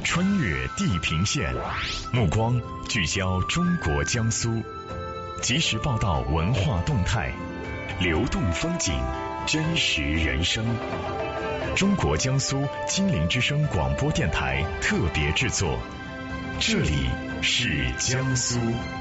穿越地平线，目光聚焦中国江苏，及时报道文化动态，流动风景，真实人生。中国江苏金陵之声广播电台特别制作，这里是江苏。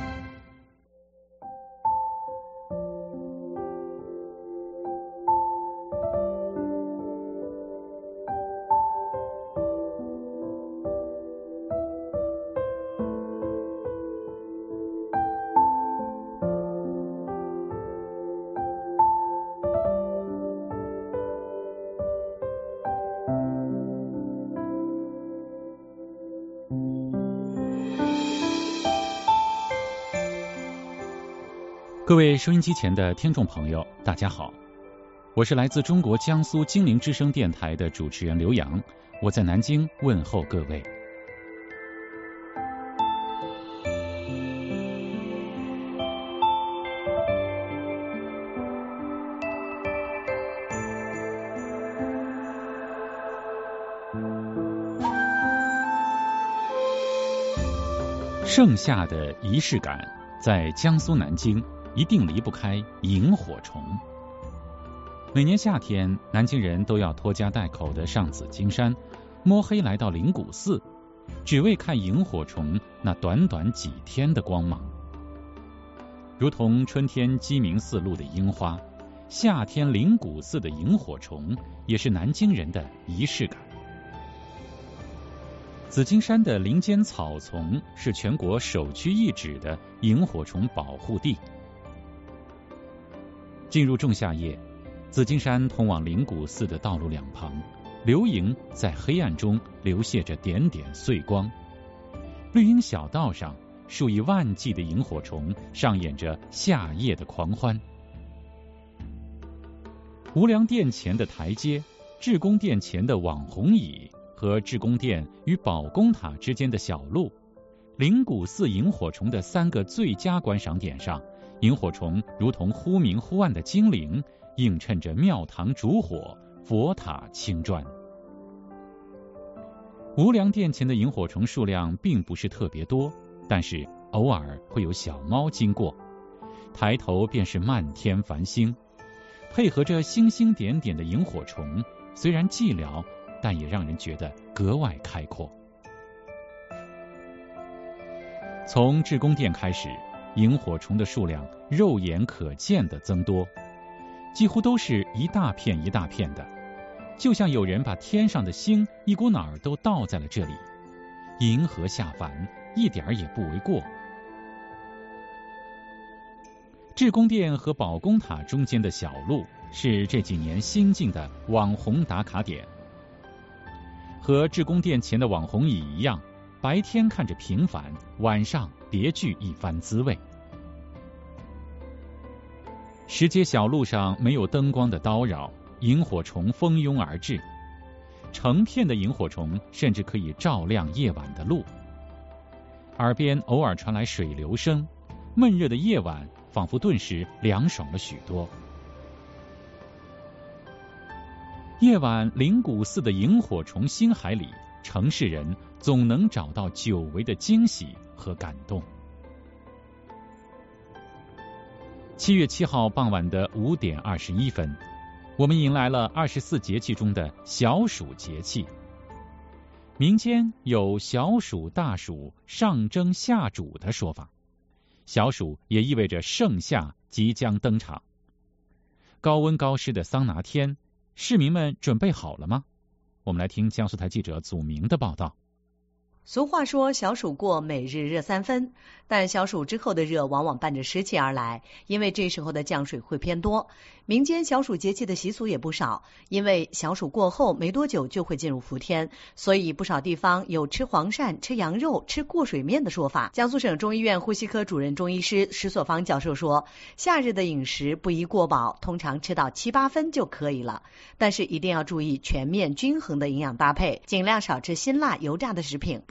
各位收音机前的听众朋友，大家好，我是来自中国江苏金陵之声电台的主持人刘洋，我在南京问候各位。盛夏的仪式感，在江苏南京一定离不开萤火虫。每年夏天，南京人都要拖家带口的上紫金山，摸黑来到灵谷寺，只为看萤火虫那短短几天的光芒。如同春天鸡鸣四路的樱花，夏天灵谷寺的萤火虫也是南京人的仪式感。紫金山的林间草丛是全国首屈一指的萤火虫保护地。进入仲夏夜，紫金山通往灵谷寺的道路两旁，流萤在黑暗中流泻着点点碎光。绿荫小道上，数以万计的萤火虫上演着夏夜的狂欢。无量殿前的台阶，至公殿前的网红椅和至公殿与保公塔之间的小路，灵谷寺萤火虫的三个最佳观赏点上，萤火虫如同忽明忽暗的精灵，映衬着庙堂烛火，佛塔青砖。无量殿前的萤火虫数量并不是特别多，但是偶尔会有小猫经过，抬头便是漫天繁星，配合着星星点点的萤火虫，虽然寂寥，但也让人觉得格外开阔。从至公殿开始，萤火虫的数量肉眼可见的增多，几乎都是一大片一大片的，就像有人把天上的星一股脑儿都倒在了这里，银河下凡，一点儿也不为过。至公殿和保公塔中间的小路是这几年新进的网红打卡点，和至公殿前的网红椅一样，白天看着平凡，晚上别具一番滋味。石阶小路上没有灯光的叨扰，萤火虫蜂拥而至，成片的萤火虫甚至可以照亮夜晚的路。耳边偶尔传来水流声，闷热的夜晚仿佛顿时凉爽了许多。夜晚灵谷寺的萤火虫星海里，城市人总能找到久违的惊喜和感动。7月7号傍晚的5点21分，我们迎来了24节气中的小暑节气。民间有小暑大暑上蒸下煮的说法，小暑也意味着盛夏即将登场。高温高湿的桑拿天，市民们准备好了吗？我们来听江苏台记者祖明的报道。 俗话说小暑过，每日热3分，但小暑之后的热往往伴着湿气而来，因为这时候的降水会偏多。民间小暑节气的习俗也不少，因为小暑过后没多久就会进入伏天，所以不少地方有吃黄鳝、吃羊肉、吃过水面的说法。江苏省中医院呼吸科主任中医师石所芳教授说，夏日的饮食不宜过饱，通常吃到7、8分就可以了，但是一定要注意全面均衡的营养搭配，尽量少吃辛辣油炸的食品，不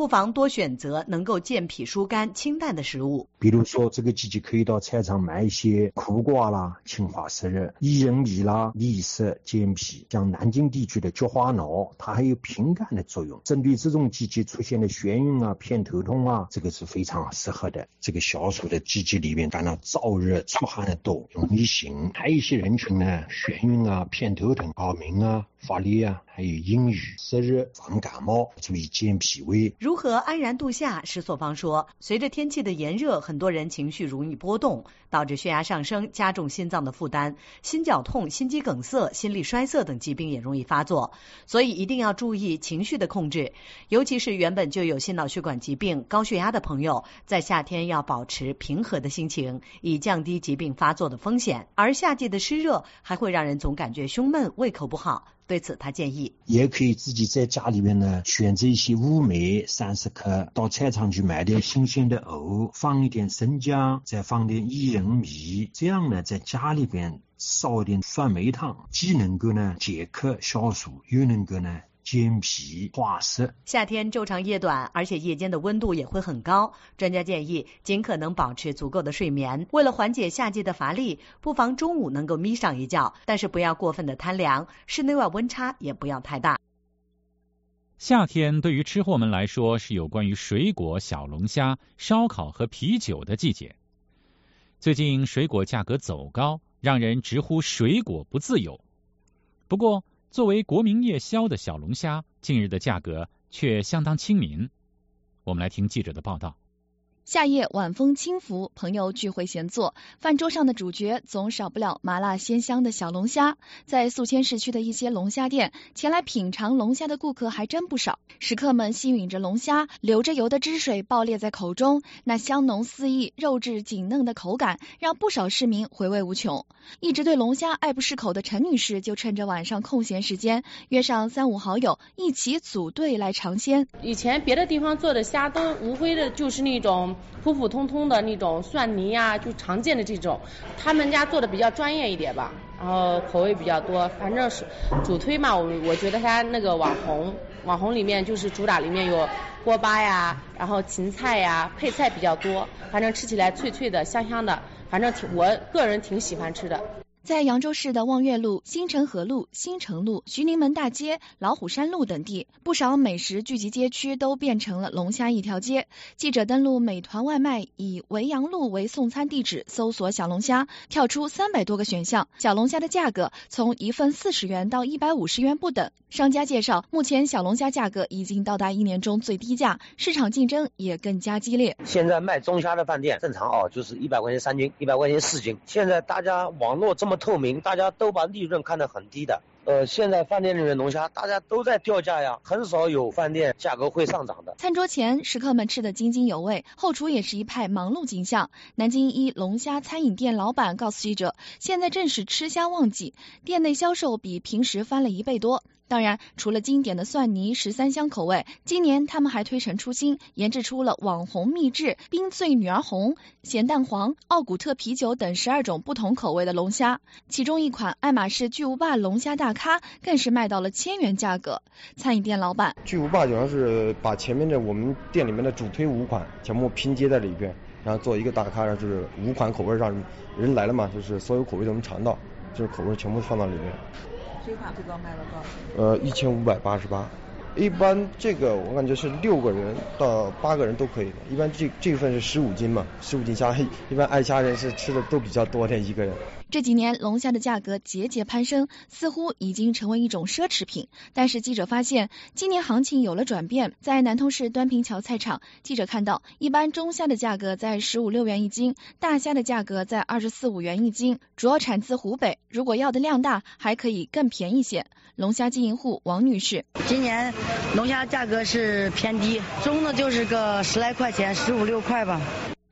不妨多选择能够健脾疏肝、清淡的食物。 比如说这个季节可以到菜场买一些苦瓜啦、青花湿热、薏仁米啦，利湿健脾。像南京地区的菊花脑，它还有平肝的作用。针对这种季节出现的眩晕啊、偏头痛啊，这个是非常适合的。这个消暑的季节里面，感到燥热出汗的多，容易醒。还有一些人群呢，眩晕啊、偏头痛、耳鸣啊、发烈啊，还有阴郁、湿热、防感冒，注意健脾胃。 如何安然度夏？施所方说，随着天气的炎热，很多人情绪容易波动，导致血压上升，加重心脏的负担，心绞痛、心肌梗塞、心力衰塞等疾病也容易发作，所以一定要注意情绪的控制，尤其是原本就有心脑血管疾病、高血压的朋友，在夏天要保持平和的心情，以降低疾病发作的风险。而夏季的湿热还会让人总感觉胸闷、胃口不好。对此他建议， 也可以自己在家里面呢选择一些乌梅30克，到菜场去买点新鲜的藕，放一点生姜，再放点薏仁米，这样呢在家里边烧一点酸梅汤，既能够呢解渴消暑，又能够呢健脾化湿。 夏天昼长夜短，而且夜间的温度也会很高，专家建议尽可能保持足够的睡眠。为了缓解夏季的乏力，不妨中午能够眯上一觉，但是不要过分的贪凉，室内外温差也不要太大。 夏天对于吃货们来说是有关于水果、小龙虾、烧烤和啤酒的季节。最近水果价格走高，让人直呼水果不自由。不过作为国民夜宵的小龙虾，近日的价格却相当亲民。我们来听记者的报道。 夏夜晚风轻拂，朋友聚会闲坐，饭桌上的主角总少不了麻辣鲜香的小龙虾。在宿迁市区的一些龙虾店，前来品尝龙虾的顾客还真不少。食客们吸吮着龙虾，流着油的汁水爆裂在口中，那香浓四溢、肉质紧嫩的口感，让不少市民回味无穷。一直对龙虾爱不释口的陈女士，就趁着晚上空闲时间，约上3-5好友一起组队来尝鲜。 以前别的地方做的虾都无非的就是那种普普通通的那种蒜泥啊，就常见的这种，他们家做的比较专业一点吧，然后口味比较多，反正是主推嘛，我觉得他那个网红里面就是主打里面有锅巴呀，然后芹菜呀，配菜比较多，反正吃起来脆脆的、香香的，反正我个人挺喜欢吃的。 在扬州市的望月路、新城河路、新城路、徐宁门大街、老虎山路等地，不少美食聚集街区都变成了龙虾一条街。记者登录美团外卖，以维扬路为送餐地址，搜索小龙虾，跳出300多个选项。小龙虾的价格从1份40元到150元不等。商家介绍，目前小龙虾价格已经到达1年中最低价，市场竞争也更加激烈。 现在卖中虾的饭店正常就是100块钱3斤，100块钱4斤。现在大家网络这么透明，大家都把利润看得很低的。现在饭店里面龙虾大家都在掉价呀，很少有饭店价格会上涨的。 餐桌前，食客们吃得津津有味，后厨也是一派忙碌景象。南京一龙虾餐饮店老板告诉记者，现在正是吃虾旺季，店内销售比平时翻了1倍多。当然，除了经典的蒜泥、13香口味，今年他们还推陈出新，研制出了网红秘制、冰醉女儿红、咸蛋黄、奥古特啤酒等12种不同口味的龙虾。其中一款爱马仕巨无霸龙虾大咖更是卖到了1000元价格。餐饮店老板， 巨无霸主要是把前面的我们店里面的主推5款全部拼接在里边，然后做一个大咖，就是5款口味，让人来了嘛，就是所有口味都能尝到，就是口味全部放到里面。 这款最高卖了多少 ？1588。一般这个我感觉是6个人到8个人都可以的。一般这份是15斤嘛，15斤虾，一般爱虾人是吃的都比较多的一个人。 这几年龙虾的价格节节攀升，似乎已经成为一种奢侈品。但是记者发现，今年行情有了转变。在南通市端平桥菜场，记者看到，一般中虾的价格在15、16元一斤，大虾的价格在24、5元一斤，主要产自湖北。如果要的量大，还可以更便宜些。龙虾经营户王女士， 今年龙虾价格是偏低，中的就是个10来块钱，15、16块吧。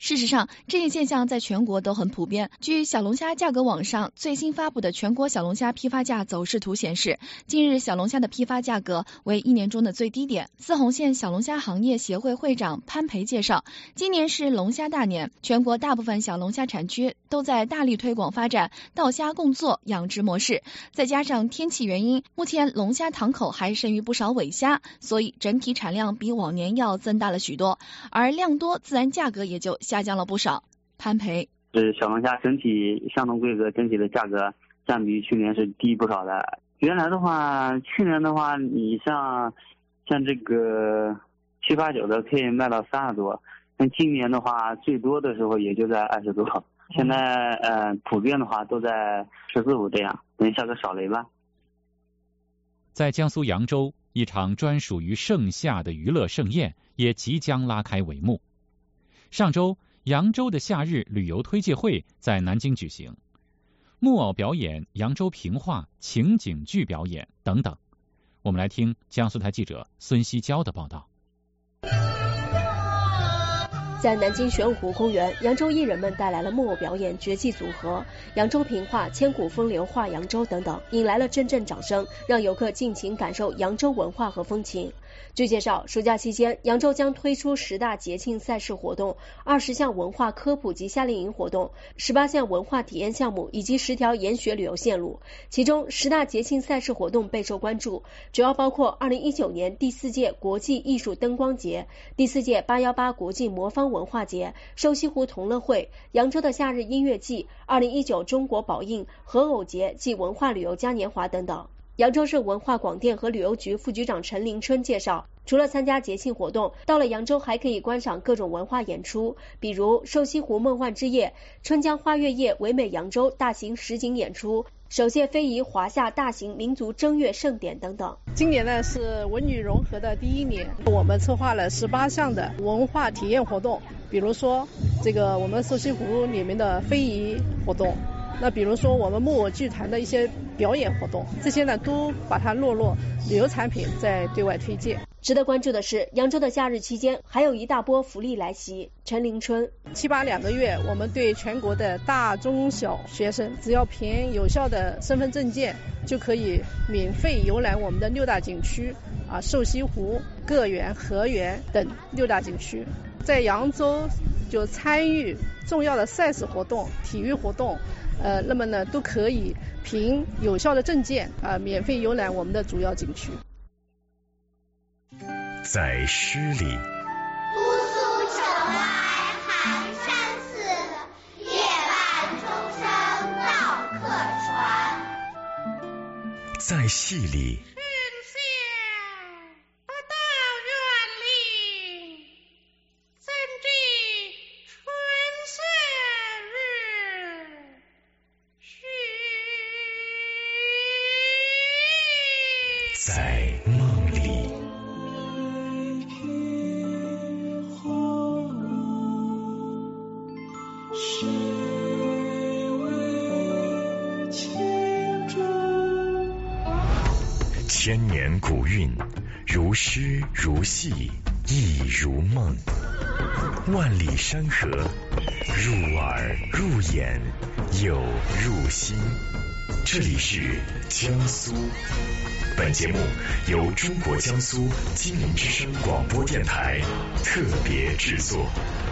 事实上，这一现象在全国都很普遍。据小龙虾价格网上最新发布的全国小龙虾批发价走势图显示，近日小龙虾的批发价格为1年中的最低点。泗洪县小龙虾行业协会会长潘培介绍，今年是龙虾大年，全国大部分小龙虾产区都在大力推广发展稻虾共作养殖模式，再加上天气原因，目前龙虾塘口还剩余不少尾虾，所以整体产量比往年要增大了许多，而量多自然价格也就下降了不少。潘培， 小龙虾整体相同规格，整体的价格相比于去年是低不少的。原来的话，去年的话，你像这个7、8、9的可以卖到30多，但今年的话，最多的时候也就在20多。现在普遍的话都在14、15这样，等下个扫雷吧。 在江苏扬州，一场专属于盛夏的娱乐盛宴也即将拉开帷幕。上周，扬州的夏日旅游推介会在南京举行，木偶表演、扬州评话、情景剧表演等等。我们来听江苏台记者孙希娇的报道。 在南京玄武湖公园，扬州艺人们带来了木偶表演、绝技组合、扬州评话、千古风流话扬州等等，引来了阵阵掌声，让游客尽情感受扬州文化和风情。据介绍，暑假期间，扬州将推出10大节庆赛事活动、20项文化科普及夏令营活动、18项文化体验项目以及10条研学旅游线路。其中10大节庆赛事活动备受关注，主要包括2019年第4届国际艺术灯光节、第4届818国际魔方文化节、瘦西湖同乐会、扬州的夏日音乐季、2019中国宝应合偶节暨文化旅游嘉年华等等。扬州市文化广电和旅游局副局长陈林春介绍，除了参加节庆活动，到了扬州还可以观赏各种文化演出，比如瘦西湖梦幻之夜、春江花月夜唯美扬州大型实景演出、首届非遗华夏大型民族正月盛典等等。 今年呢是文旅融合的第1年，我们策划了18项的文化体验活动，比如说这个我们瘦西湖里面的非遗活动，那比如说我们木偶剧团的一些表演活动，这些呢都把它落旅游产品在对外推荐。 值得关注的是，扬州的假日期间还有一大波福利来袭。陈林春 ，7、8、2个月，我们对全国的大中小学生，只要凭有效的身份证件，就可以免费游览我们的6大景区瘦西湖、个园、河园等6大景区。在扬州就参与重要的赛事活动、体育活动，那么呢都可以凭有效的证件免费游览我们的主要景区。 在诗里， 姑苏城外寒山寺，夜半钟声到客船。 在戏里，在梦里，千年古韵，如诗如戏，亦如梦。万里山河，入耳入眼，又入心。这里是江苏。本节目由中国江苏金陵之声广播电台特别制作。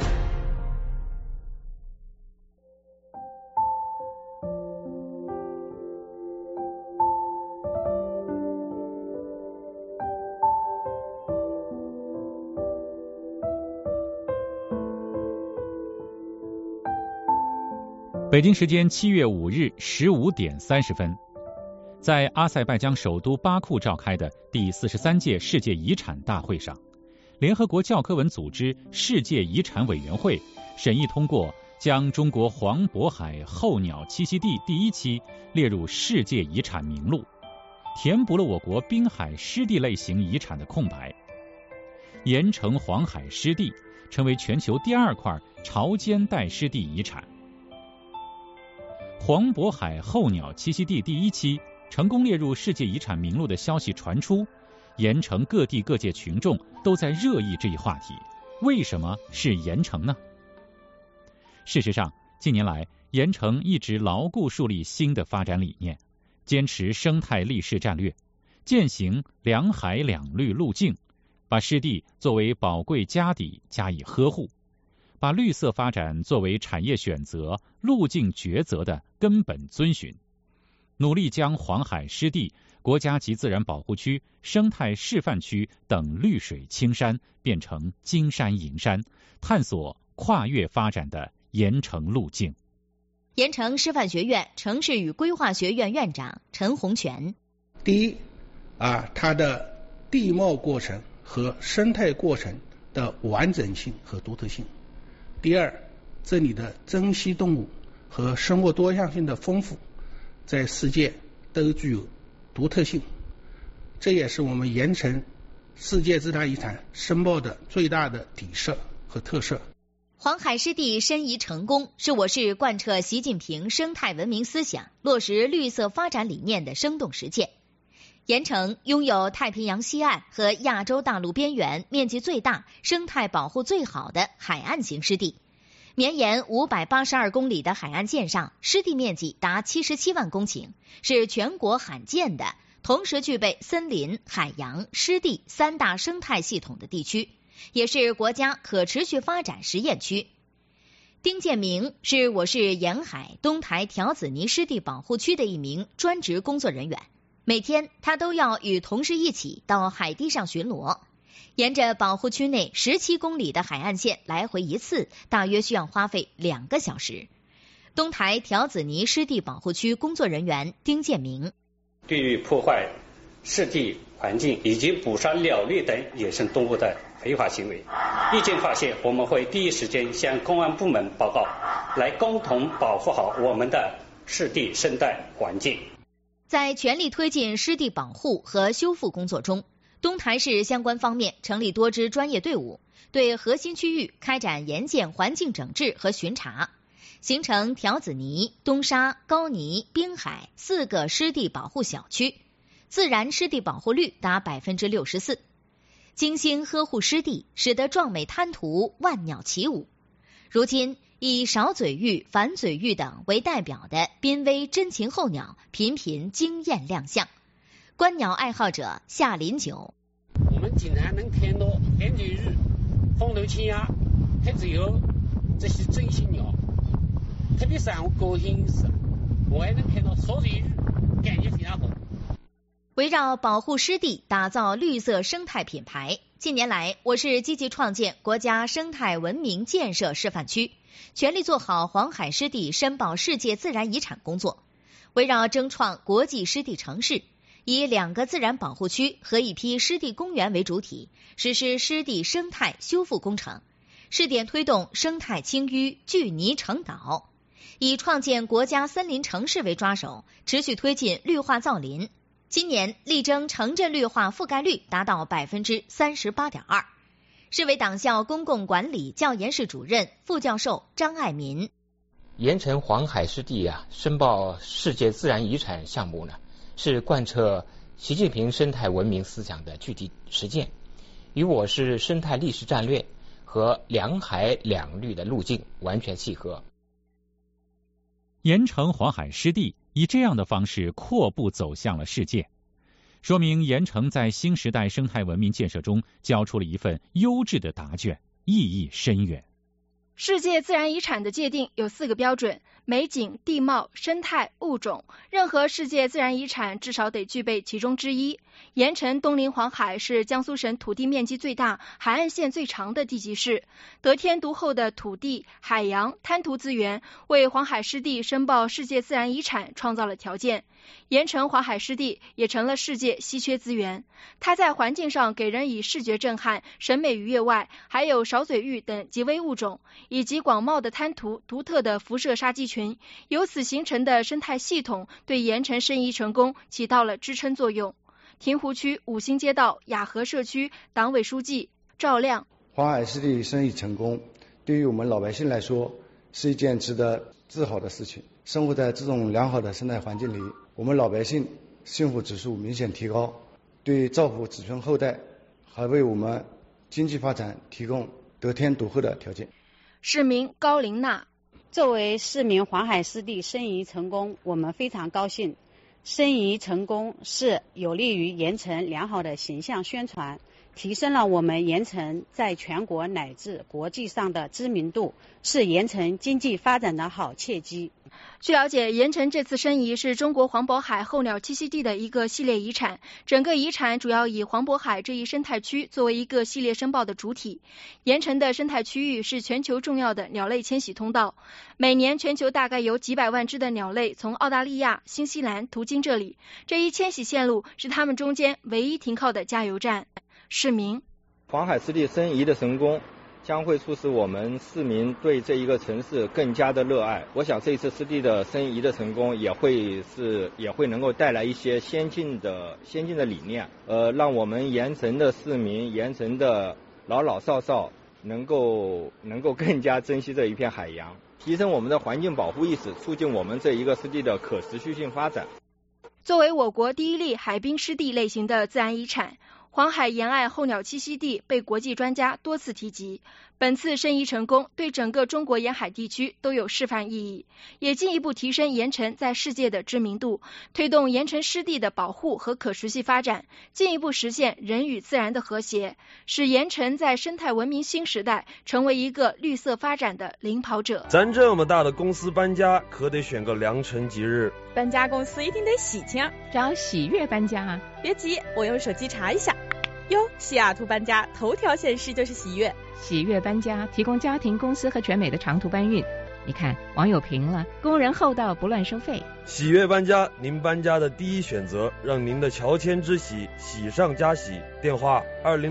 北京时间7月5日15点30分，在阿塞拜疆首都巴库召开的第43届世界遗产大会上，联合国教科文组织世界遗产委员会审议通过将中国黄渤海候鸟栖息地第1期列入世界遗产名录，填补了我国滨海湿地类型遗产的空白。盐城黄海湿地成为全球第2块潮间带湿地遗产。黄渤海候鸟栖息地第1期成功列入世界遗产名录的消息传出，盐城各地各界群众都在热议这一话题。为什么是盐城呢？ 事实上，近年来盐城一直牢固树立新的发展理念，坚持生态立市战略，践行两海两绿路径，把湿地作为宝贵家底加以呵护，把绿色发展作为产业选择、路径抉择的根本遵循，努力将黄海湿地、国家级自然保护区、生态示范区等绿水青山变成金山银山，探索跨越发展的盐城路径。 盐城师范学院城市与规划学院院长陈洪全。 第一，它的地貌过程和生态过程的完整性和独特性。第二，这里的珍稀动物和生物多样性的丰富，在世界都具有独特性，这也是我们盐城世界自然遗产申报的最大的底色和特色。 黄海湿地申遗成功，是我市贯彻习近平生态文明思想、落实绿色发展理念的生动实践。盐城拥有太平洋西岸和亚洲大陆边缘面积最大、生态保护最好的海岸型湿地。绵延582公里的海岸线上，湿地面积达77万公顷，是全国罕见的同时具备森林、海洋、湿地三大生态系统的地区，也是国家可持续发展实验区。丁建明是我市沿海东台条子泥湿地保护区的一名专职工作人员，每天他都要与同事一起到海堤上巡逻，沿着保护区内17公里的海岸线来回一次，大约需要花费2个小时。东台条子泥湿地保护区工作人员丁建明： 对于破坏湿地环境以及捕杀鸟类等野生动物的非法行为，意见发现，我们会第一时间向公安部门报告，来共同保护好我们的湿地生态环境。 在全力推进湿地保护和修复工作中，东台市相关方面成立多支专业队伍，对核心区域开展盐建环境整治和巡查，形成条子泥、东沙、高泥、滨海4个湿地保护小区，自然湿地保护率达 64%。精心呵护湿地，使得壮美滩涂万鸟齐舞。如今，以少嘴鹬、反嘴鹬等为代表的濒危珍禽候鸟频频惊艳亮相。观鸟爱好者夏林九： 我们经常能看到反嘴鹬、红头青鸭、黑嘴鸥这些珍稀鸟，特别让我高兴的是，我还能看到少嘴鹬，感觉非常好。 围绕保护湿地打造绿色生态品牌，近年来我市积极创建国家生态文明建设示范区，全力做好黄海湿地申报世界自然遗产工作。围绕争创国际湿地城市，以2个自然保护区和1批湿地公园为主体，实施湿地生态修复工程，试点推动生态清淤聚泥成岛。以创建国家森林城市为抓手，持续推进绿化造林。今年力争城镇绿化覆盖率达到 38.2%。市委党校公共管理教研室主任、副教授张爱民： 盐城黄海湿地申报世界自然遗产项目呢，是贯彻习近平生态文明思想的具体实践，与我市生态历史战略和两海两绿的路径完全契合。 盐城黄海湿地以这样的方式阔步走向了世界，说明盐城在新时代生态文明建设中交出了一份优质的答卷，意义深远。 世界自然遗产的界定有4个标准：美景、地貌、生态、物种。任何世界自然遗产至少得具备其中之一。盐城东临黄海，是江苏省土地面积最大、海岸线最长的地级市，得天独厚的土地、海洋、滩涂资源，为黄海湿地申报世界自然遗产创造了条件。盐城黄海湿地也成了世界稀缺资源。它在环境上给人以视觉震撼、审美愉悦外，还有少嘴鹬等极危物种，以及广袤的滩涂、独特的辐射沙积群，由此形成的生态系统对盐城申遗成功起到了支撑作用。亭湖区五星街道雅和社区党委书记赵亮： 黄海湿地申遗成功，对于我们老百姓来说是一件值得自豪的事情。生活在这种良好的生态环境里，我们老百姓幸福指数明显提高，对造福子孙后代，还为我们经济发展提供得天独厚的条件。 市民高林娜： 作为市民黄海湿地申遗成功，我们非常高兴。申遗成功是有利于盐城良好的形象宣传，提升了我们盐城在全国乃至国际上的知名度，是盐城经济发展的好契机。 据了解，盐城这次申遗是中国黄渤海候鸟栖息地的一个系列遗产，整个遗产主要以黄渤海这一生态区作为一个系列申报的主体。盐城的生态区域是全球重要的鸟类迁徙通道，每年全球大概有几百万只的鸟类从澳大利亚、新西兰途经这里，这一迁徙线路是它们中间唯一停靠的加油站。市民， 黄海湿地申遗的成功将会促使我们市民对这一个城市更加的热爱。我想这次湿地的申遗的成功也会能够带来一些先进的理念，让我们盐城的市民、盐城的老老少少能够更加珍惜这一片海洋，提升我们的环境保护意识，促进我们这一个湿地的可持续性发展。 作为我国第一例海滨湿地类型的自然遗产，黄海沿岸候鸟栖息地被国际专家多次提及，本次申遗成功对整个中国沿海地区都有示范意义，也进一步提升盐城在世界的知名度，推动盐城湿地的保护和可持续发展，进一步实现人与自然的和谐，使盐城在生态文明新时代成为一个绿色发展的领跑者。 咱这么大的公司搬家，可得选个良辰吉日。 搬家公司一定得喜庆， 找喜悦搬家啊！ 别急，我用手机查一下。哟，西雅图搬家头条显示就是喜悦。 喜悦搬家提供家庭、公司和全美的长途搬运。你看，网友评了，工人厚道，不乱收费。 喜悦搬家，您搬家的第一选择，让您的乔迁之喜喜上加喜。电话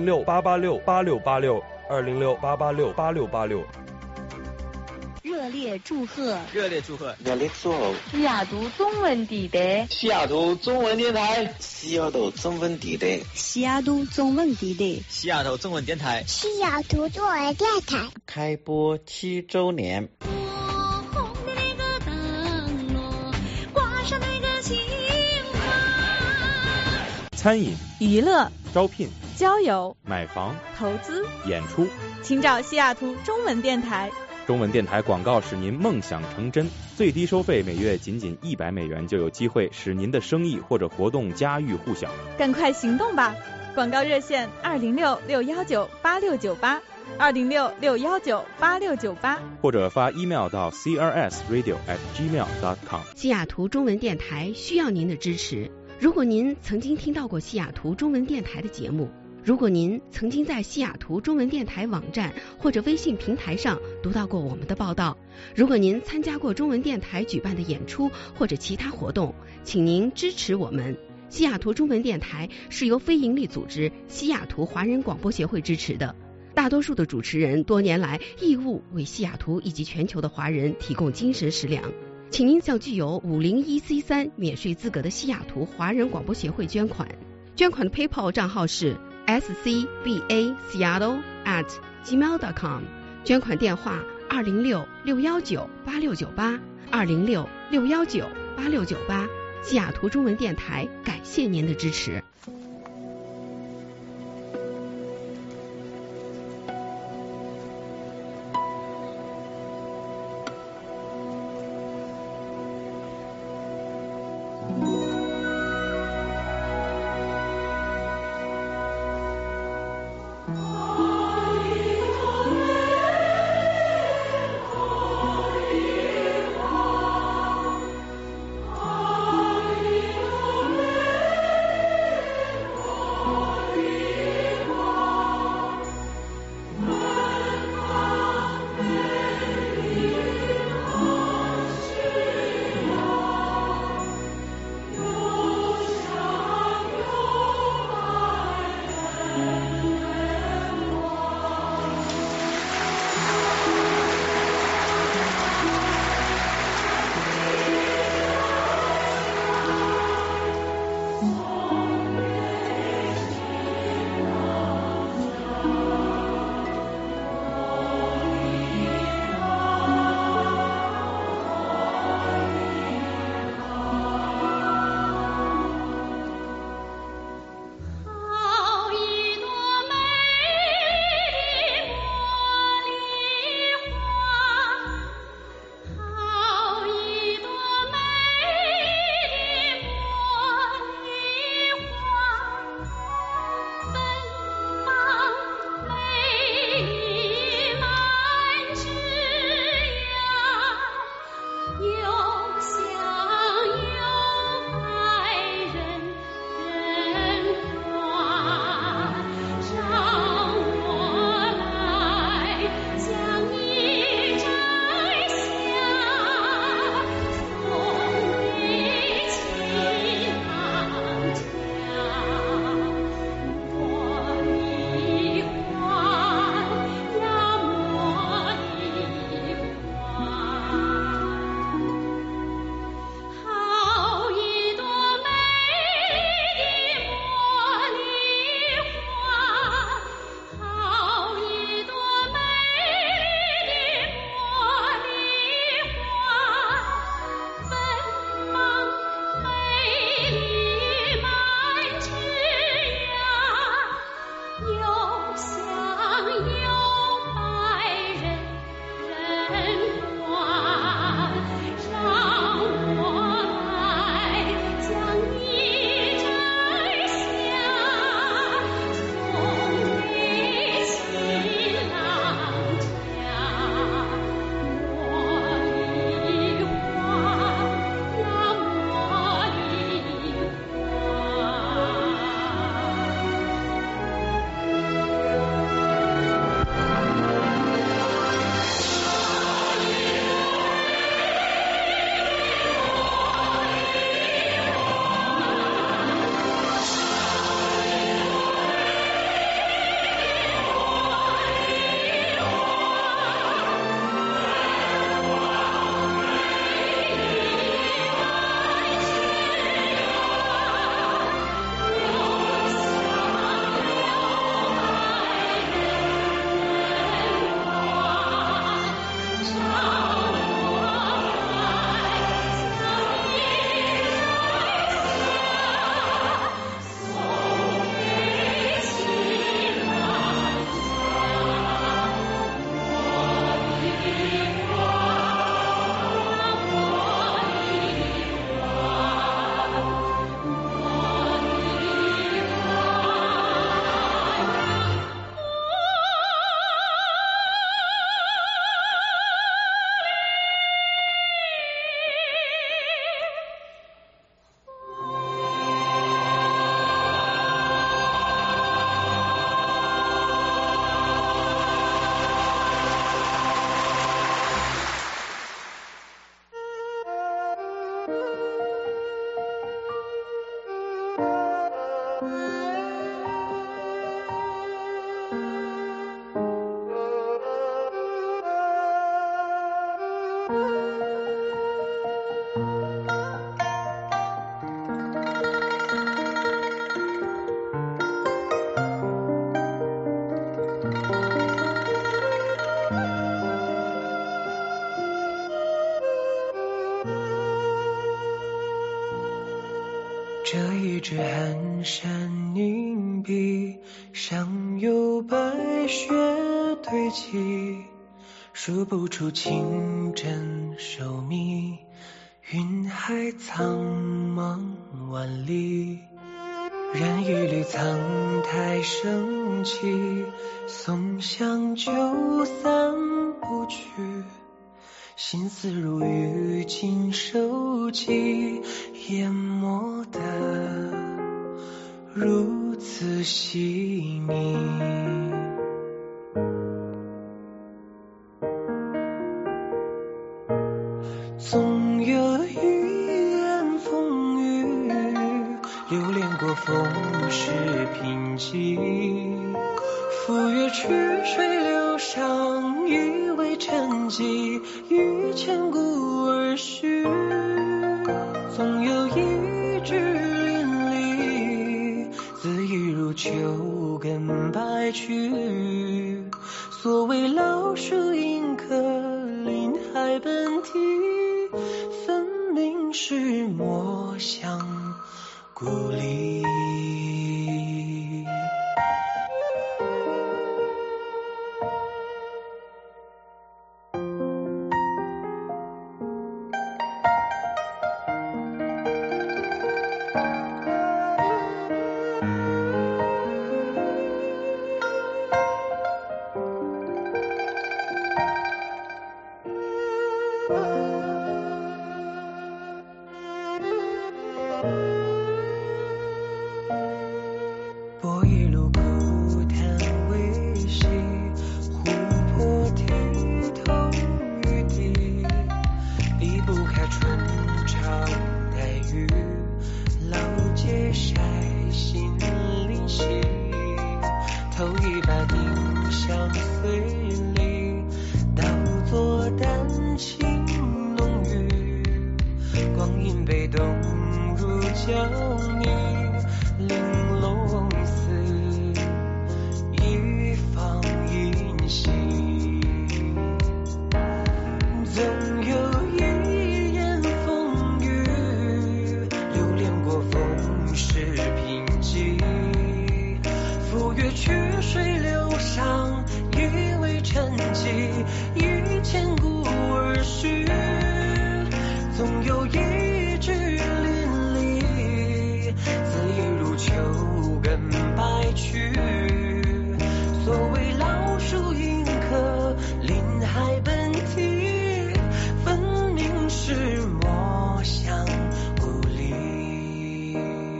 206-886-8686 206-886-8686。 热烈祝贺！ 热烈祝贺！ 热烈祝贺！ 西雅图中文地带， 西雅图中文电台， 西雅图中文地带， 西雅图中文地带， 西雅图中文电台， 西雅图中文电台开播7周年。 餐饮、 娱乐、 招聘、 交友、 买房、 投资、 演出， 请找西雅图中文电台。 中文电台广告使您梦想成真，最低收费每月仅$100就有机会使您的生意或者活动家喻户晓。 赶快行动吧！广告热线206-619-8698 206-619-8698， 或者发 email 到 crsradio@gmail.com。 西雅图中文电台需要您的支持。如果您曾经听到过西雅图中文电台的节目，如果您曾经在西雅图中文电台网站或者微信平台上读到过我们的报道，如果您参加过中文电台举办的演出或者其他活动，请您支持我们。西雅图中文电台是由非营利组织西雅图华人广播协会支持的，大多数的主持人多年来义务为西雅图以及全球的华人提供精神食粮，请您向具有501C3免税资格的西雅图华人广播协会捐款。捐款的 PayPal 账号是scbaseattle@gmail.com， 捐款电话206-619-8698 206-619-8698。西雅图中文电台感谢您的支持。 这一支寒山凝碧，上有白雪堆积，数不出清真寿密，云海苍茫万里。染一缕苍苔升起，松香就散不去，心思如雨尽收集，淹没得如此细腻。总有一眼风雨，流连过风世贫瘠，赴约曲水流觞，以为沉寂，于千古而续。总有一枝淋漓，恣意如秋根白去。所谓老树迎客，临海奔啼，分明是莫向故里。拨一路孤潭微细，湖泊剔透雨滴，离不开春潮带雨，老街晒心灵犀，投一把丁香碎里，倒作丹青浓郁，光阴被冻入胶泥，玲珑一方银溪。总有一眼风雨，流连过风世贫瘠，赴约曲水流觞，以为沉寂，于千古而续。总有一枝淋漓，恣意如秋根白去。所谓老树迎客，临海奔啼，分明是莫向故里。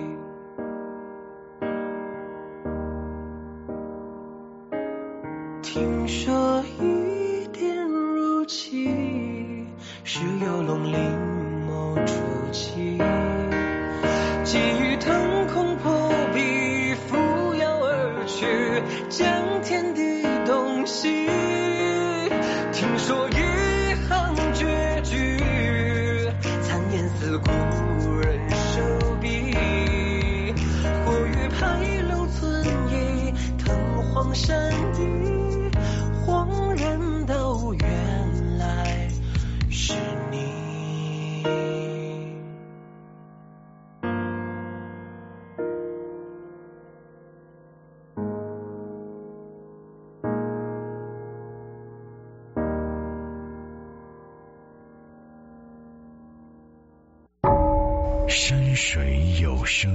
听说一点如期，是游龙临摹初期，急于腾空破壁，扶摇而去，将天地洞悉。听说一行绝句，残言似故人手笔，或于牌楼存疑，腾荒山地，恍然道原来是你。 山水有声，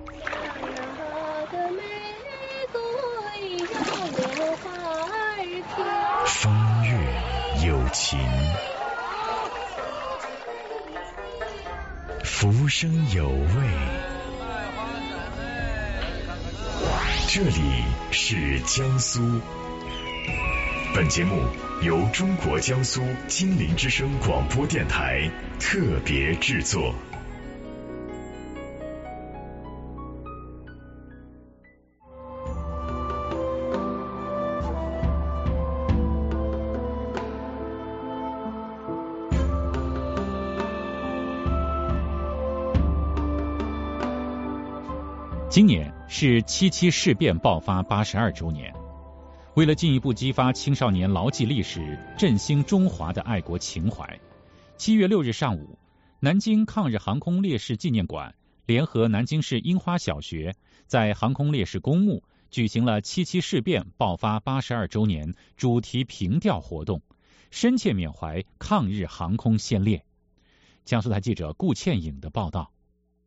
风月有情，浮生有味。这里是江苏。本节目由中国江苏金陵之声广播电台特别制作。 今年是7·7事变爆发82周年。为了进一步激发青少年牢记历史、振兴中华的爱国情怀，7月6日上午，南京抗日航空烈士纪念馆联合南京市樱花小学，在航空烈士公墓举行了7·7事变爆发82周年主题凭吊活动，深切缅怀抗日航空先烈。江苏台记者顾倩颖的报道。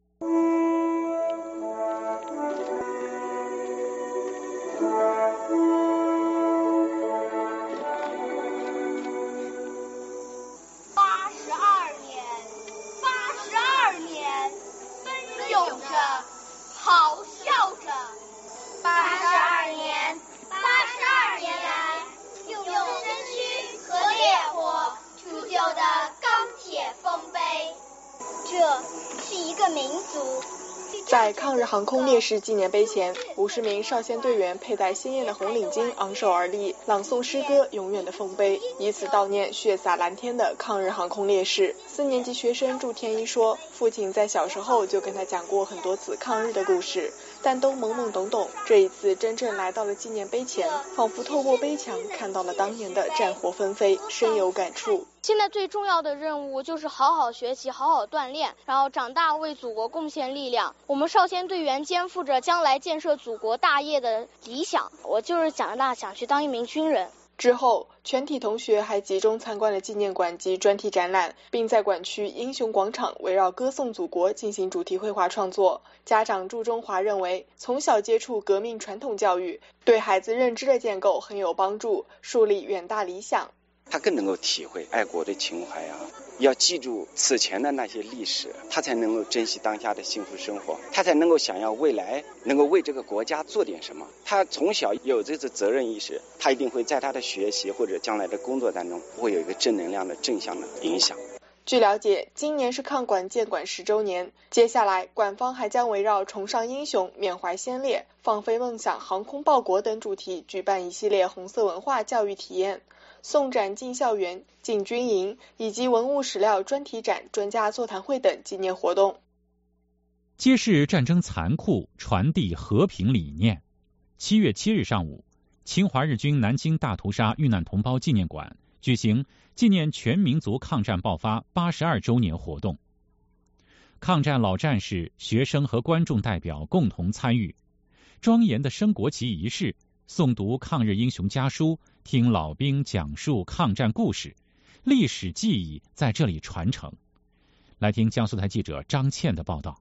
在抗日航空烈士纪念碑前，50名少先队员佩戴鲜艳的红领巾昂首而立，朗诵诗歌《永远的丰碑》，以此悼念血洒蓝天的抗日航空烈士。4年级学生祝天一说，父亲在小时候就跟他讲过很多次抗日的故事，但都懵懵懂懂。这一次真正来到了纪念碑前，仿佛透过碑墙看到了当年的战火纷飞，深有感触。 现在最重要的任务就是好好学习，好好锻炼，然后长大为祖国贡献力量。我们少先队员肩负着将来建设祖国大业的理想，我就是长大想去当一名军人。 之后，全体同学还集中参观了纪念馆及专题展览，并在馆区英雄广场围绕歌颂祖国进行主题绘画创作。家长祝中华认为，从小接触革命传统教育，对孩子认知的建构很有帮助，树立远大理想。 他更能够体会爱国的情怀啊，要记住此前的那些历史，他才能够珍惜当下的幸福生活，他才能够想要未来能够为这个国家做点什么。他从小有这次责任意识，他一定会在他的学习或者将来的工作当中会有一个正能量的正向的影响。 据了解，今年是抗管建馆10周年，接下来馆方还将围绕崇尚英雄、缅怀先烈、放飞梦想、航空报国等主题举办一系列红色文化教育体验，送展进校园、进军营以及文物史料专题展、专家座谈会等纪念活动， 揭示战争残酷，传递和平理念。7月7日上午，侵华日军南京大屠杀遇难同胞纪念馆举行纪念全民族抗战爆发82周年活动。抗战老战士、学生和观众代表共同参与，庄严的升国旗仪式，诵读抗日英雄家书，听老兵讲述抗战故事，历史记忆在这里传承。来听江苏台记者张倩的报道。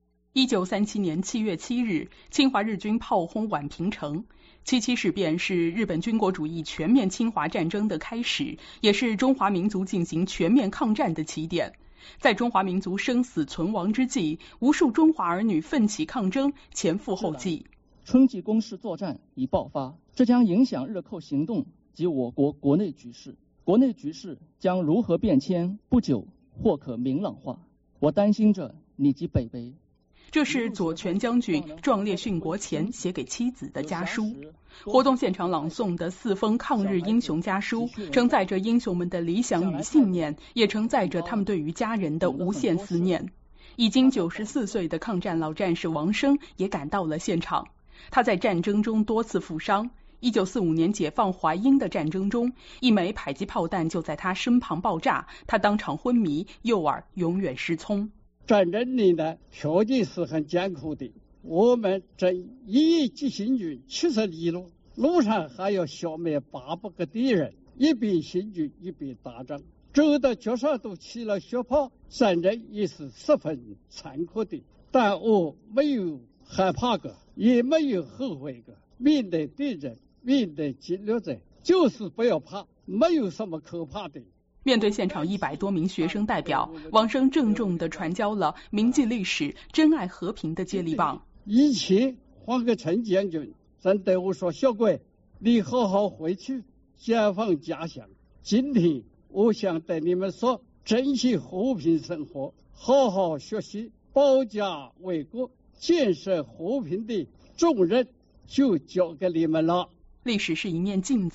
1937年7月7日，侵华日军炮轰宛平城。7·7事变是日本军国主义全面侵华战争的开始，也是中华民族进行全面抗战的起点。在中华民族生死存亡之际，无数中华儿女奋起抗争，前赴后继。 春季攻势作战已爆发，这将影响日寇行动及我国国内局势。国内局势将如何变迁，不久或可明朗化。我担心着你及北北。 这是左权将军壮烈殉国前写给妻子的家书。活动现场朗诵的4封抗日英雄家书，承载着英雄们的理想与信念，也承载着他们对于家人的无限思念。已经94岁的抗战老战士王生也赶到了现场。他在战争中多次负伤。1945年解放淮阴的战争中，一枚迫击炮弹就在他身旁爆炸，他当场昏迷，右耳永远失聪。 战争里呢，条件是很艰苦的。我们这1翼急行军70里路，路上还要消灭800个敌人，一边行军一边打仗，走到脚上都起了血泡。战争也是十分残酷的，但我没有害怕过，也没有后悔过。面对敌人，面对侵略者，就是不要怕，没有什么可怕的。 面对现场100多名学生代表，王生郑重地传交了铭记历史、珍爱和平的接力棒。 以前黄克诚将军曾对我说：“小鬼，你好好回去解放家乡。”今天我想对你们说，珍惜和平生活，好好学习，保家卫国，建设和平的重任就交给你们了。 历史是一面镜子，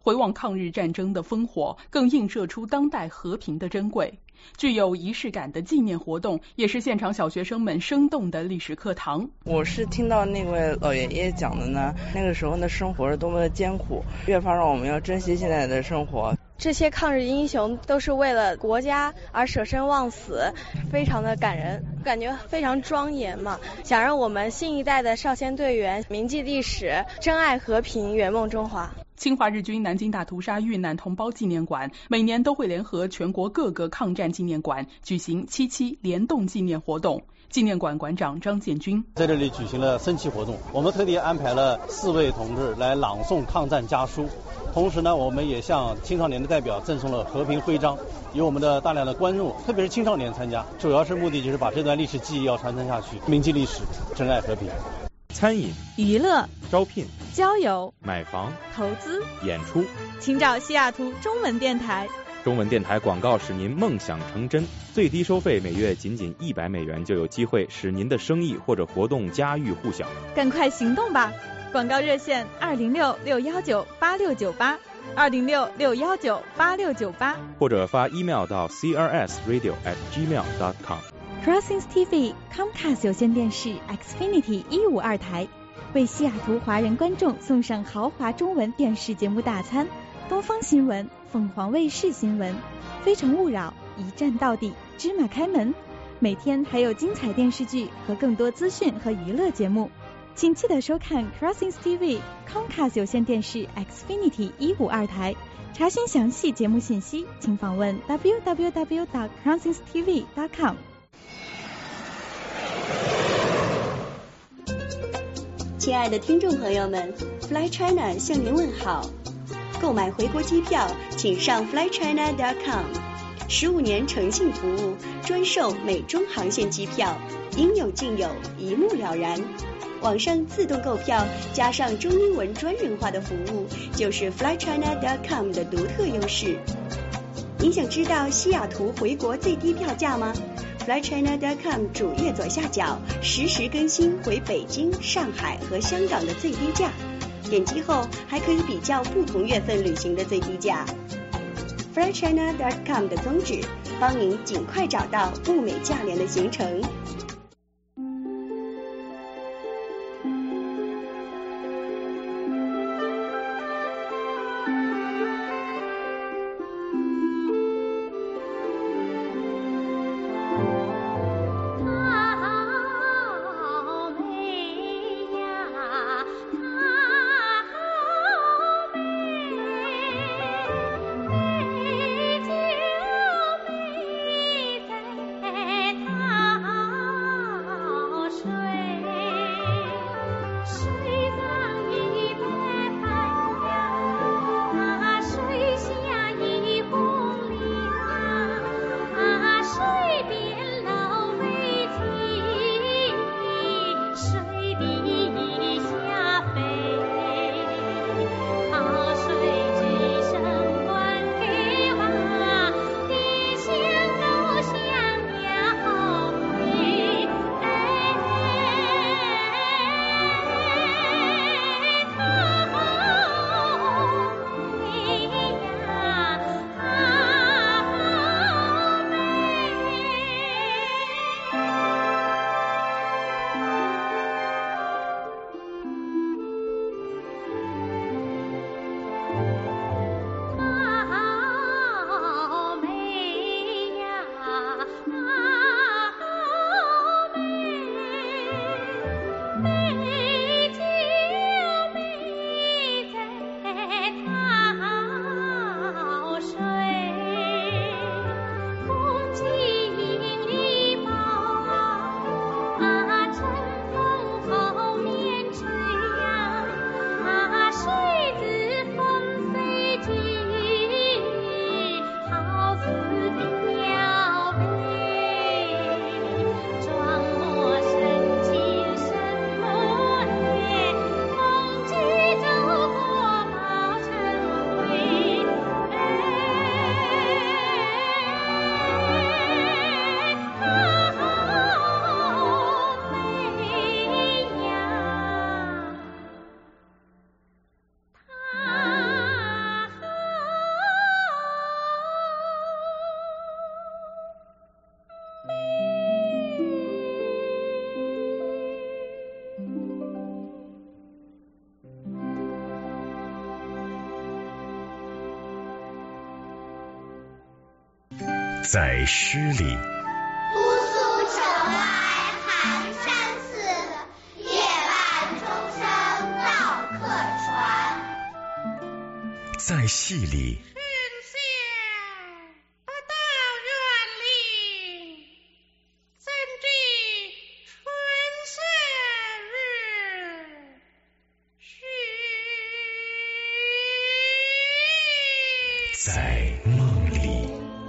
回望抗日战争的烽火，更映射出当代和平的珍贵。具有仪式感的纪念活动，也是现场小学生们生动的历史课堂。 我是听到那位老爷爷讲的呢，那个时候的生活是多么的艰苦，越发让我们要珍惜现在的生活。 这些抗日英雄都是为了国家而舍身忘死，非常的感人，感觉非常庄严嘛。想让我们新一代的少先队员铭记历史，珍爱和平，圆梦中华。 侵华日军南京大屠杀遇难同胞纪念馆每年都会联合全国各个抗战纪念馆举行7.7联动纪念活动。纪念馆馆长张建军在这里举行了升旗活动，我们特地安排了4位同志来朗诵抗战家书，同时呢，我们也向青少年的代表赠送了和平徽章，有我们的大量的观众，特别是青少年参加，主要是目的就是把这段历史记忆要传承下去，铭记历史，珍爱和平。 餐饮、娱乐、 招聘、 交友、 买房、 投资、 演出， 请找西雅图中文电台。 中文电台广告使您梦想成真，最低收费每月仅$100就有机会使您的生意或者活动家喻户晓。 赶快行动吧！广告热线206-619-8698，206-619-8698， 或者发 email 到 crsradio@gmail.com。Crossings TV Comcast 有线电视 Xfinity 152台为西雅图华人观众送上豪华中文电视节目大餐，东方新闻、凤凰卫视新闻、非诚勿扰、一站到底、芝麻开门，每天还有精彩电视剧和更多资讯和娱乐节目，请记得收看 Crossings TV Comcast 有线电视 Xfinity 152台。查询详细节目信息，请访问 www.crossingstv.com。 亲爱的听众朋友们 ，Fly China 向您问好。购买回国机票，请上 flychina.com。15年诚信服务，专售美中航线机票，应有尽有，一目了然。网上自动购票，加上中英文专人化的服务，就是 flychina.com 的独特优势。您想知道西雅图回国最低票价吗？flychina.com 主页左下角实时更新回北京、上海和香港的最低价，点击后还可以比较不同月份旅行的最低价。flychina.com 的宗旨，帮您尽快找到物美价廉的行程。 在诗里。 姑苏城外寒山寺，夜半钟声到客船。 在戏里。在梦里。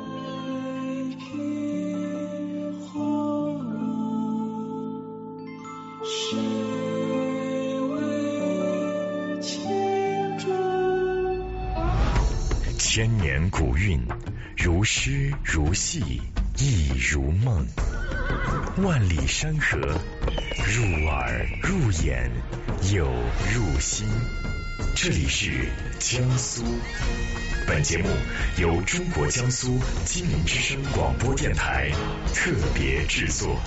千年古韵，如诗如戏，亦如梦。万里山河，入耳入眼，又入心。这里是江苏。本节目由中国江苏金陵之声广播电台特别制作。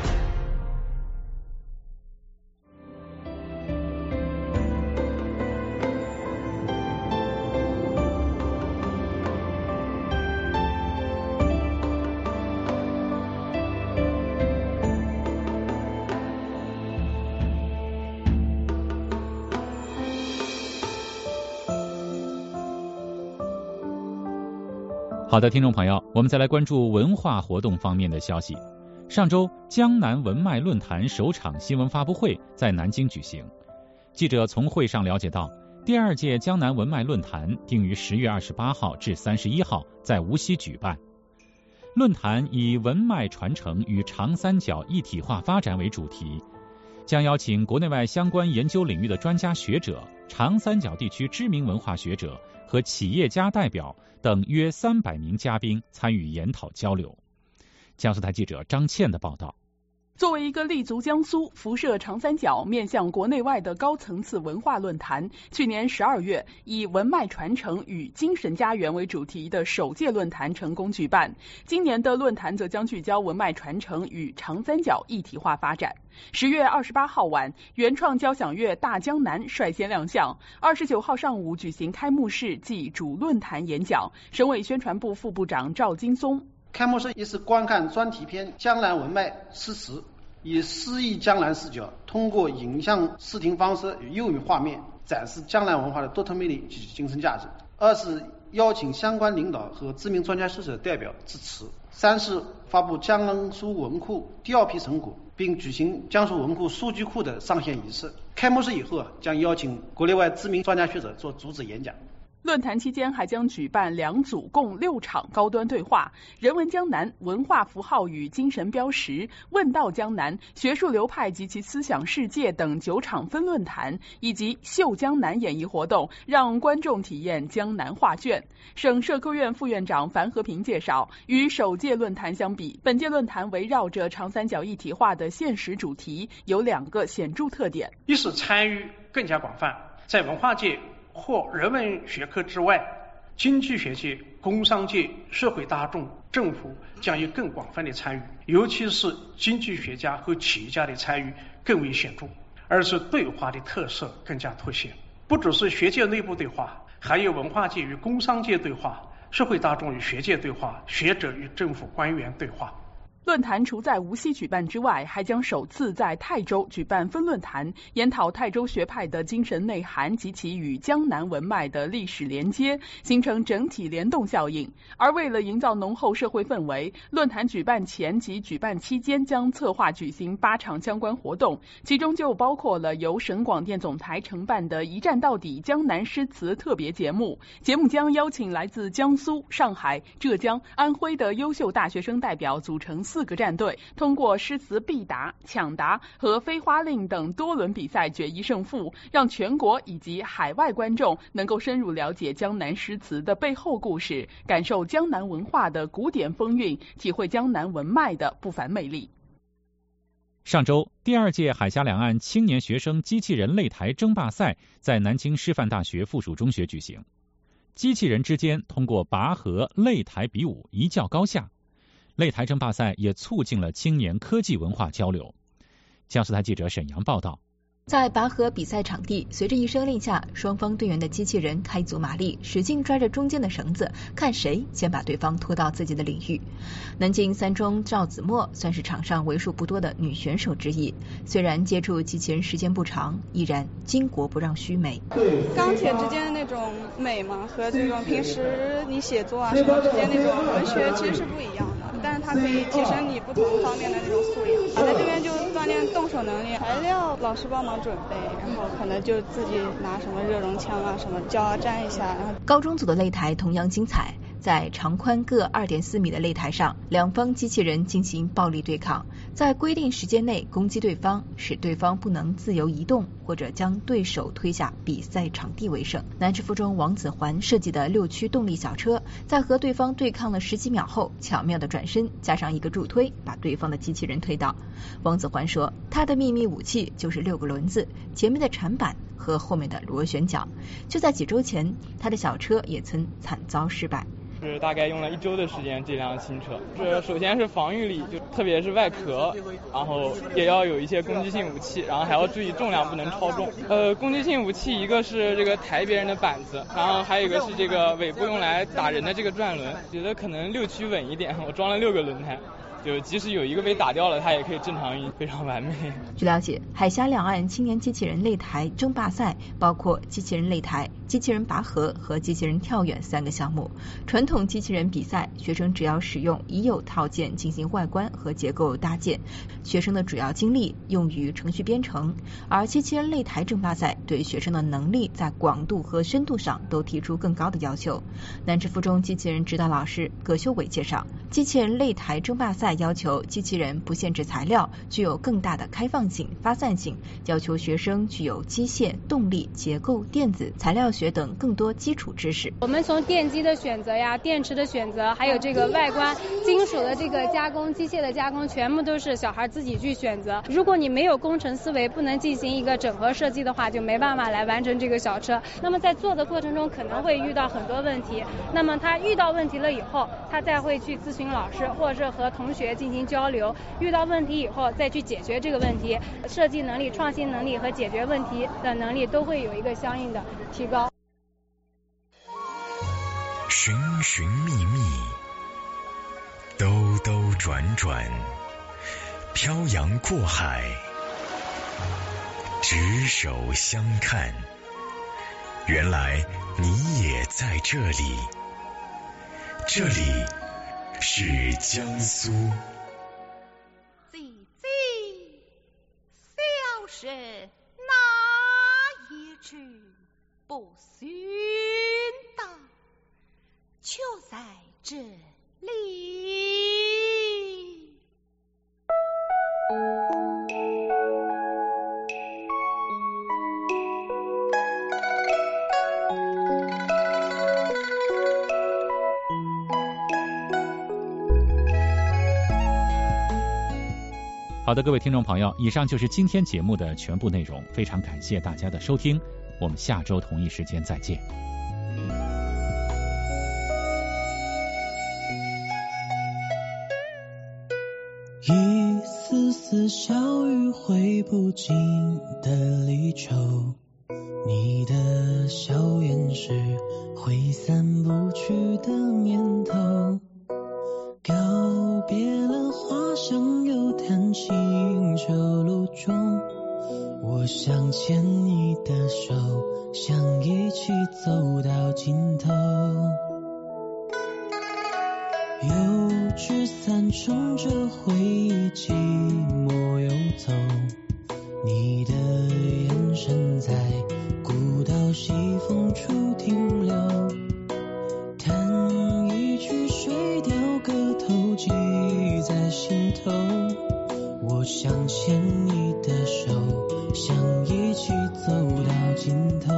好的，听众朋友，我们再来关注文化活动方面的消息。上周，江南文脉论坛首场新闻发布会在南京举行。记者从会上了解到，第2届江南文脉论坛定于10月28号至31号在无锡举办。论坛以文脉传承与长三角一体化发展为主题，将邀请国内外相关研究领域的专家学者、长三角地区知名文化学者和企业家代表等约300名嘉宾参与研讨交流。江苏台记者张倩的报道。 作为一个立足江苏、辐射长三角、面向国内外的高层次文化论坛，去年12月以文脉传承与精神家园为主题的首届论坛成功举办。今年的论坛则将聚焦文脉传承与长三角一体化发展。10月28号晚，原创交响乐《大江南》率先亮相。29号上午举行开幕式暨主论坛演讲，省委宣传部副部长赵金松。 开幕式也是观看专题片《江南文脉诗词》，以诗意江南视角，通过影像视听方式与优美画面展示江南文化的独特魅力及其精神价值。2是邀请相关领导和知名专家学者代表致辞。3是发布江苏文库第2批成果，并举行江苏文库数据库的上线仪式。开幕式以后将邀请国内外知名专家学者做主旨演讲。 论坛期间还将举办2组共6场高端对话：人文江南、文化符号与精神标识、问道江南、学术流派及其思想世界等9场分论坛，以及秀江南演绎活动，让观众体验江南画卷。省社科院副院长樊和平介绍，与首届论坛相比，本届论坛围绕着长三角一体化的现实主题有2个显著特点： 一是参与更加广泛，在文化界或人文学科之外，经济学界、工商界、社会大众、政府将有更广泛的参与，尤其是经济学家和企业家的参与更为显著。二是对话的特色更加凸显，不只是学界内部对话，还有文化界与工商界对话，社会大众与学界对话，学者与政府官员对话。 论坛除在无锡举办之外，还将首次在泰州举办分论坛，研讨泰州学派的精神内涵及其与江南文脉的历史连接，形成整体联动效应。而为了营造浓厚社会氛围，论坛举办前及举办期间将策划举行8场相关活动，其中就包括了由省广电总台承办的一站到底江南诗词特别节目。节目将邀请来自江苏、上海、浙江、安徽的优秀大学生代表组成4个战队，通过诗词必答、抢答和飞花令等多轮比赛决一胜负，让全国以及海外观众能够深入了解江南诗词的背后故事，感受江南文化的古典风韵，体会江南文脉的不凡魅力。 上周，第2届海峡两岸青年学生机器人擂台争霸赛在南京师范大学附属中学举行。机器人之间通过拔河、擂台比武一较高下。擂台争霸赛也促进了青年科技文化交流。江苏台记者沈阳报道。 在拔河比赛场地，随着一声令下，双方队员的机器人开足马力，使劲抓着中间的绳子，看谁先把对方拖到自己的领域。南京三中赵子墨算是场上为数不多的女选手之一，虽然接触机器人时间不长，依然巾帼不让须眉。 钢铁之间的那种美嘛，和这种平时你写作啊什么之间那种文学其实是不一样的，但是它可以提升你不同方面的那种素养。在这边就锻炼动手能力，材料老师帮忙准备，然后可能就自己拿什么热熔枪啊什么胶啊粘一下。然后高中组的擂台同样精彩，在长宽各2.4米的擂台上，两方机器人进行暴力对抗，在规定时间内攻击对方，使对方不能自由移动或者将对手推下比赛场地为胜。南师附中王子环设计的6驱动力小车，在和对方对抗了10几秒后，巧妙的转身加上一个助推，把对方的机器人推倒。王子环说，他的秘密武器就是6个轮子，前面的铲板和后面的螺旋桨。就在几周前，他的小车也曾惨遭失败。 是大概用了1周的时间，这辆新车首先是防御力，就特别是外壳，然后也要有一些攻击性武器，然后还要注意重量不能超重。攻击性武器一个是这个抬别人的板子，然后还有一个是这个尾部用来打人的这个转轮，觉得可能6驱稳一点，我装了6个轮胎，就即使有一个被打掉了，它也可以正常运，非常完美。 据了解，海峡两岸青年机器人擂台争霸赛包括机器人擂台、机器人拔河和机器人跳远3个项目。传统机器人比赛，学生只要使用已有套件进行外观和结构搭建，学生的主要精力用于程序编程；而机器人擂台争霸赛对学生的能力在广度和深度上都提出更高的要求。南师附中机器人指导老师葛修伟介绍，机器人擂台争霸赛要求机器人不限制材料，具有更大的开放性、发散性，要求学生具有机械、动力、结构、电子、材料学等更多基础知识。 我们从电机的选择呀、电池的选择，还有这个外观、金属的这个加工、机械的加工，全部都是小孩自己去选择。如果你没有工程思维，不能进行一个整合设计的话，就没办法来完成这个小车。那么在做的过程中可能会遇到很多问题，那么他遇到问题了以后，他再会去咨询老师，或者是和同学进行交流，遇到问题以后再去解决这个问题，设计能力、创新能力和解决问题的能力都会有一个相应的提高。 寻寻觅觅，兜兜转转，漂洋过海，执手相看，原来你也在这里，这里是江苏。 小事哪一句不寻到，就在这里。 好的，各位听众朋友，以上就是今天节目的全部内容，非常感谢大家的收听，我们下周同一时间再见。 一丝丝小雨挥不尽的离愁，你的笑颜是挥散不去的念头，告别了花香又叹清秋露中，我想牵你的手，想一起走到尽头。油纸伞撑着回忆寂寞游走，你的眼神在古道西风处停留，弹一曲水调歌头记在心头，我想牵你的手，想一起走到尽头。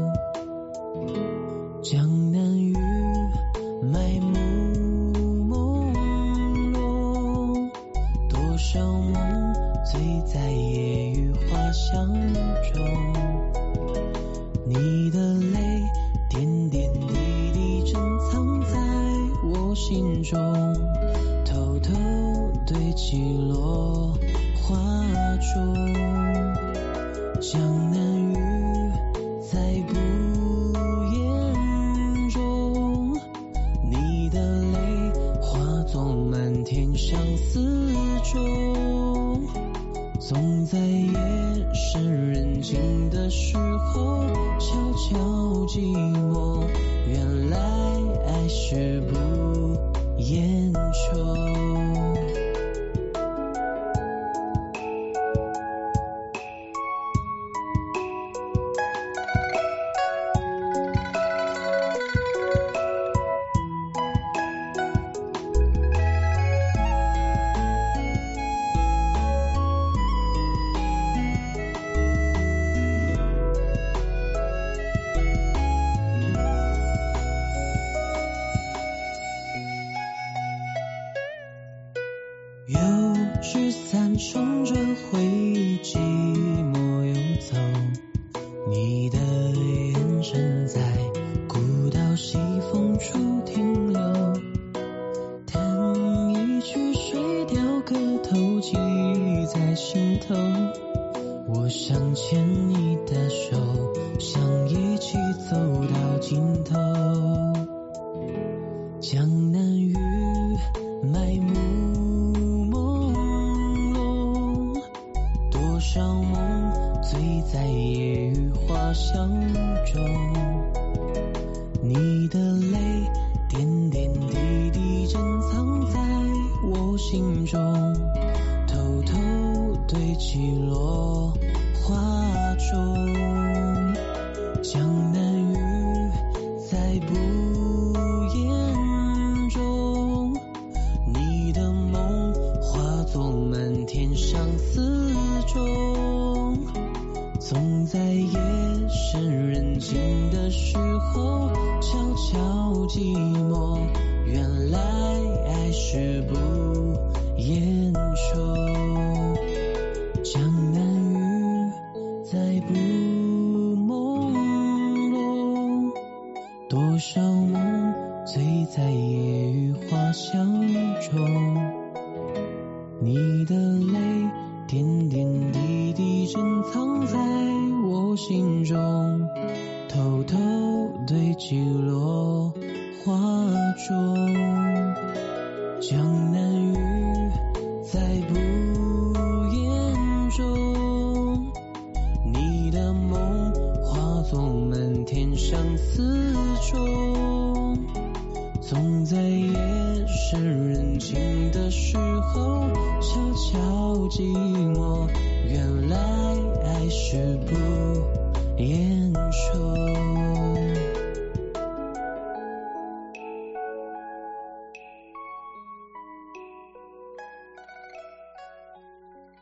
江南雨埋没朦胧，多少梦醉在夜雨花香中，你的泪点点滴滴珍藏在我心中，偷偷堆积落花中。 江南雨在不言中，你的泪化作满天相思中，总在夜深人静的时候悄悄寂寞，原来爱是不言愁。又聚散冲着回忆，寂寞游走，你的眼神在古道西风处停留，弹一曲水调歌头，记忆在心头，我想牵你的手，想一起走到尽头。江南雨埋没朦胧，多少梦醉在夜雨花香中，你的泪点点滴滴珍藏在我心中，偷偷堆积落花中。江南雨在不言中，你的梦化作满天相思中，总在夜深人静的时候悄悄寂寞，原来爱是不言愁。江南雨在不朦胧，多少梦醉在夜雨花香中，你的泪点点滴滴珍藏在我心中，偷偷堆积落花中。江南雨在不言中，你的梦化作满天相思中，总在夜深人静的时候悄悄寂寞，原来